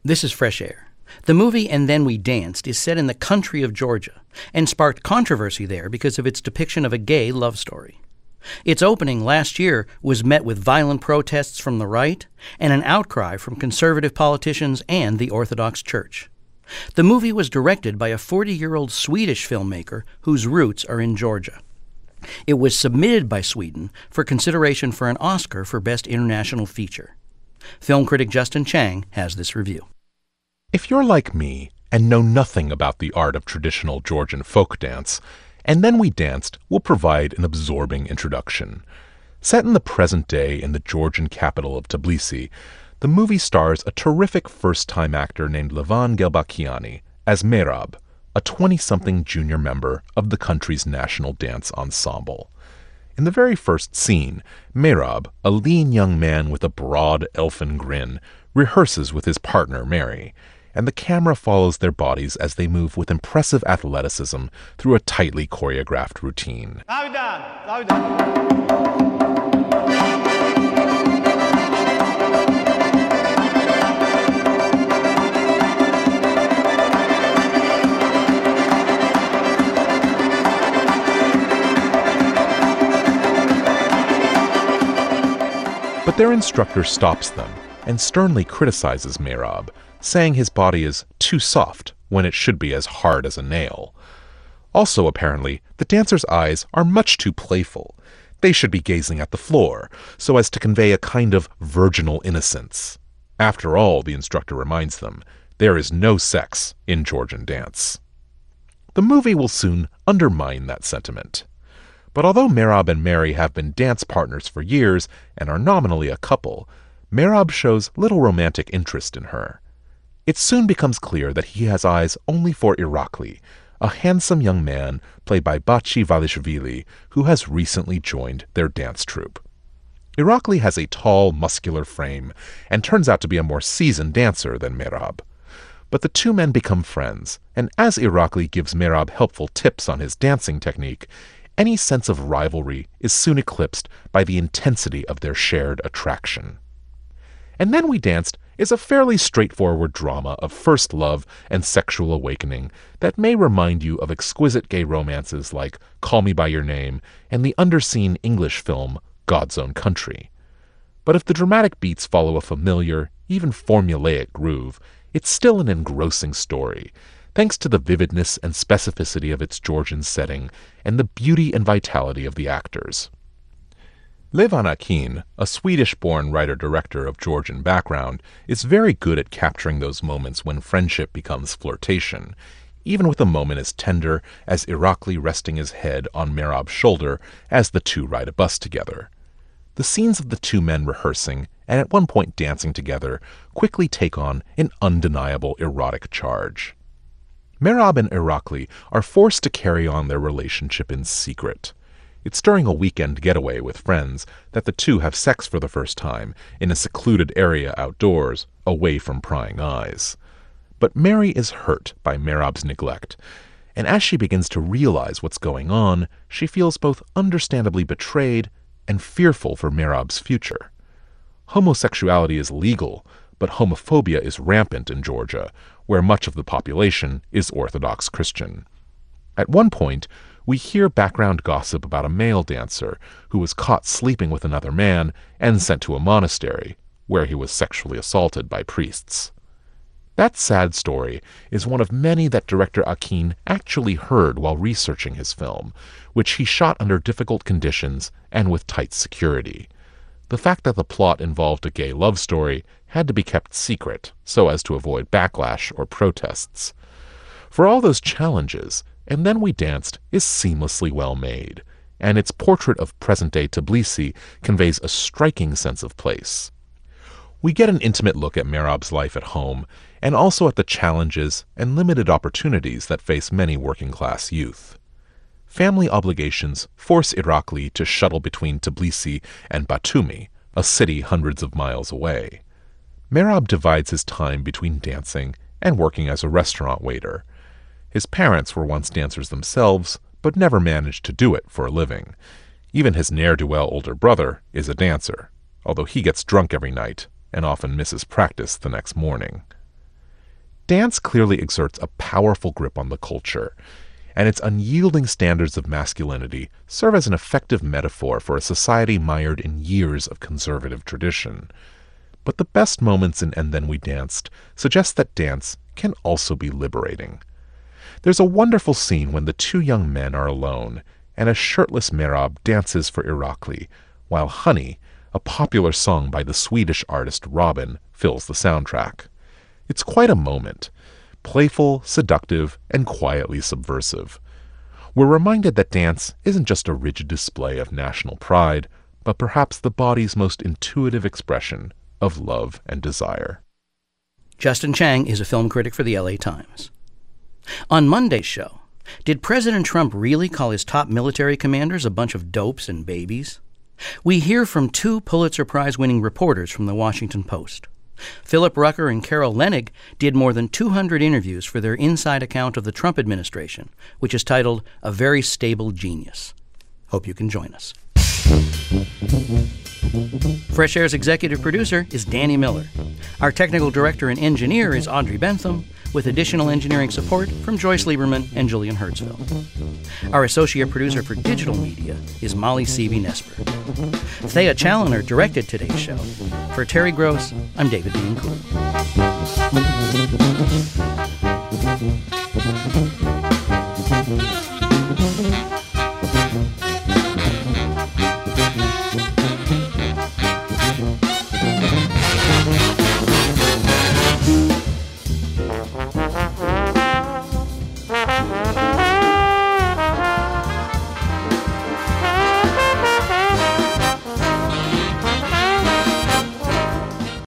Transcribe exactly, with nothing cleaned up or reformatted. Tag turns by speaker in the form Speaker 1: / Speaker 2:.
Speaker 1: This is Fresh Air. The movie And Then We Danced is set in the country of Georgia and sparked controversy there because of its depiction of a gay love story. Its opening last year was met with violent protests from the right and an outcry from conservative politicians and the Orthodox Church. The movie was directed by a forty-year-old Swedish filmmaker whose roots are in Georgia. It was submitted by Sweden for consideration for an Oscar for Best International Feature. Film critic Justin Chang has this review.
Speaker 2: If you're like me and know nothing about the art of traditional Georgian folk dance, And Then We Danced will provide an absorbing introduction. Set in the present day in the Georgian capital of Tbilisi, the movie stars a terrific first-time actor named Levan Gelbakiani as Merab, a twenty-something junior member of the country's national dance ensemble. In the very first scene, Merab, a lean young man with a broad elfin grin, rehearses with his partner Mary, and the camera follows their bodies as they move with impressive athleticism through a tightly choreographed routine. But their instructor stops them and sternly criticizes Merab, saying his body is too soft when it should be as hard as a nail. Also, apparently, the dancers' eyes are much too playful. They should be gazing at the floor, so as to convey a kind of virginal innocence. After all, the instructor reminds them, there is no sex in Georgian dance. The movie will soon undermine that sentiment. But although Merab and Mary have been dance partners for years and are nominally a couple, Merab shows little romantic interest in her. It soon becomes clear that he has eyes only for Irakli, a handsome young man played by Bachi Valishvili, who has recently joined their dance troupe. Irakli has a tall, muscular frame and turns out to be a more seasoned dancer than Merab. But the two men become friends, and as Irakli gives Merab helpful tips on his dancing technique, any sense of rivalry is soon eclipsed by the intensity of their shared attraction. And Then We Danced is a fairly straightforward drama of first love and sexual awakening that may remind you of exquisite gay romances like Call Me By Your Name and the underseen English film God's Own Country. But if the dramatic beats follow a familiar, even formulaic groove, it's still an engrossing story, thanks to the vividness and specificity of its Georgian setting and the beauty and vitality of the actors. Levan Akin, a Swedish-born writer-director of Georgian background, is very good at capturing those moments when friendship becomes flirtation, even with a moment as tender as Irakli resting his head on Merab's shoulder as the two ride a bus together. The scenes of the two men rehearsing and at one point dancing together quickly take on an undeniable erotic charge. Merab and Irakli are forced to carry on their relationship in secret. It's during a weekend getaway with friends that the two have sex for the first time in a secluded area outdoors, away from prying eyes. But Mary is hurt by Merab's neglect, and as she begins to realize what's going on, she feels both understandably betrayed and fearful for Merab's future. Homosexuality is legal, but homophobia is rampant in Georgia, where much of the population is Orthodox Christian. At one point, we hear background gossip about a male dancer who was caught sleeping with another man and sent to a monastery, where he was sexually assaulted by priests. That sad story is one of many that director Akin actually heard while researching his film, which he shot under difficult conditions and with tight security. The fact that the plot involved a gay love story had to be kept secret so as to avoid backlash or protests. For all those challenges, And Then We Danced is seamlessly well made, and its portrait of present-day Tbilisi conveys a striking sense of place. We get an intimate look at Merab's life at home, and also at the challenges and limited opportunities that face many working-class youth. Family obligations force Irakli to shuttle between Tbilisi and Batumi, a city hundreds of miles away. Merab divides his time between dancing and working as a restaurant waiter. His parents were once dancers themselves, but never managed to do it for a living. Even his ne'er-do-well older brother is a dancer, although he gets drunk every night and often misses practice the next morning. Dance clearly exerts a powerful grip on the culture, and its unyielding standards of masculinity serve as an effective metaphor for a society mired in years of conservative tradition. But the best moments in And Then We Danced suggest that dance can also be liberating. There's a wonderful scene when the two young men are alone, and a shirtless Merab dances for Irakli, while Honey, a popular song by the Swedish artist Robin, fills the soundtrack. It's quite a moment, playful, seductive, and quietly subversive. We're reminded that dance isn't just a rigid display of national pride, but perhaps the body's most intuitive expression of love and desire.
Speaker 1: Justin Chang is a film critic for the L A Times. On Monday's show, did President Trump really call his top military commanders a bunch of dopes and babies? We hear from two Pulitzer Prize-winning reporters from the Washington Post. Philip Rucker and Carol Leonnig did more than two hundred interviews for their inside account of the Trump administration, which is titled A Very Stable Genius. Hope you can join us. Fresh Air's executive producer is Danny Miller. Our technical director and engineer is Audrey Bentham, with additional engineering support from Joyce Lieberman and Julian Hertzfeld. Our associate producer for digital media is Molly Seavey-Nesper. Thea Challoner directed today's show. For Terry Gross, I'm David Dean Cool.